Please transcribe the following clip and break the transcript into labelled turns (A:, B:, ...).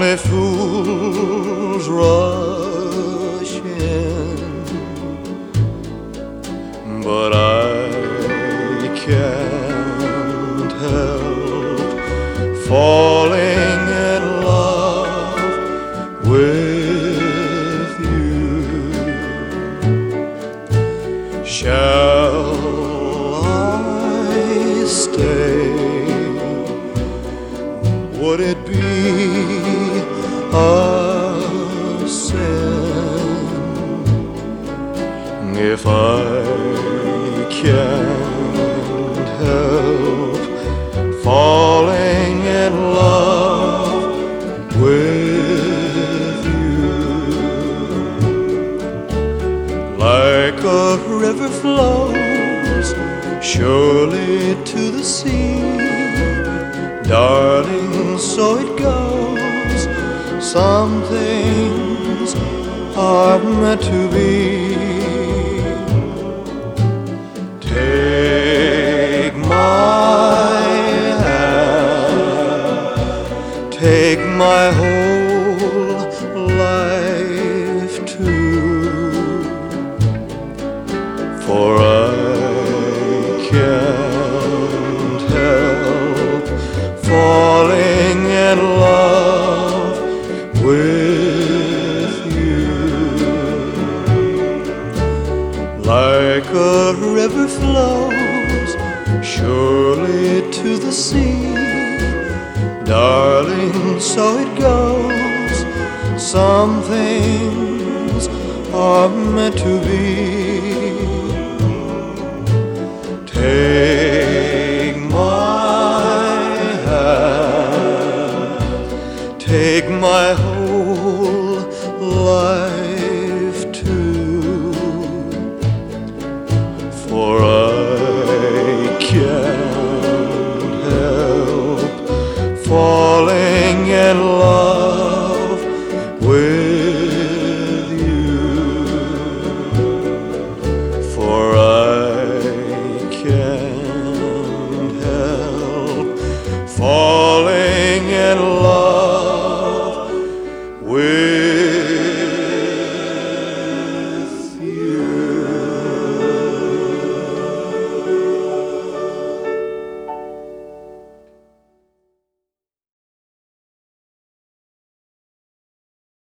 A: Only fools rush in, but I can't help falling in love with you. Shall I stay? Would it be a sin if I can't help falling in love with you? Like a river flows surely to the sea, darling, so it goes. Some things are meant to be. Take my hand, take my whole life too, for I can't help falling in love with you. Like a river flows surely to the sea, darling, so it goes. Some things are meant to be. Take my hand, take my whole life